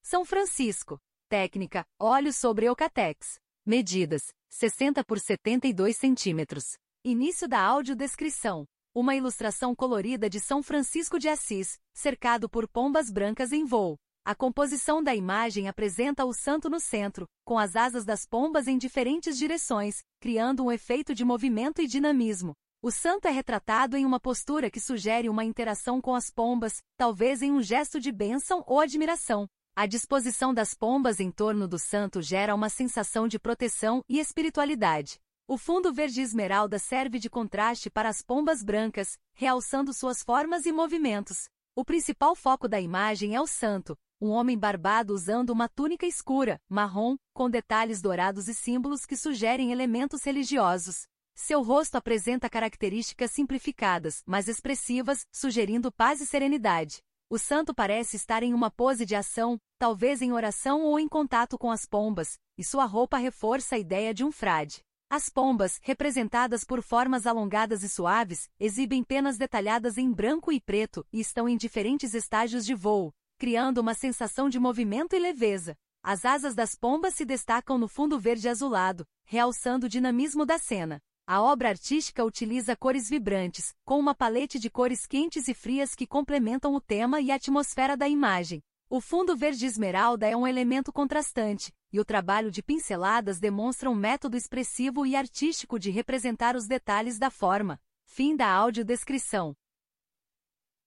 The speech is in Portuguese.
São Francisco. Técnica, óleo sobre Eucatex. Medidas, 60 por 72 centímetros. Início da audiodescrição. Uma ilustração colorida de São Francisco de Assis, cercado por pombas brancas em voo. A composição da imagem apresenta o santo no centro, com as asas das pombas em diferentes direções, criando um efeito de movimento e dinamismo. O santo é retratado em uma postura que sugere uma interação com as pombas, talvez em um gesto de bênção ou admiração. A disposição das pombas em torno do santo gera uma sensação de proteção e espiritualidade. O fundo verde esmeralda serve de contraste para as pombas brancas, realçando suas formas e movimentos. O principal foco da imagem é o santo, um homem barbado usando uma túnica escura, marrom, com detalhes dourados e símbolos que sugerem elementos religiosos. Seu rosto apresenta características simplificadas, mas expressivas, sugerindo paz e serenidade. O santo parece estar em uma pose de ação, talvez em oração ou em contato com as pombas, e sua roupa reforça a ideia de um frade. As pombas, representadas por formas alongadas e suaves, exibem penas detalhadas em branco e preto e estão em diferentes estágios de voo, criando uma sensação de movimento e leveza. As asas das pombas se destacam no fundo verde azulado, realçando o dinamismo da cena. A obra artística utiliza cores vibrantes, com uma palete de cores quentes e frias que complementam o tema e a atmosfera da imagem. O fundo verde esmeralda é um elemento contrastante, e o trabalho de pinceladas demonstra um método expressivo e artístico de representar os detalhes da forma. Fim da audiodescrição.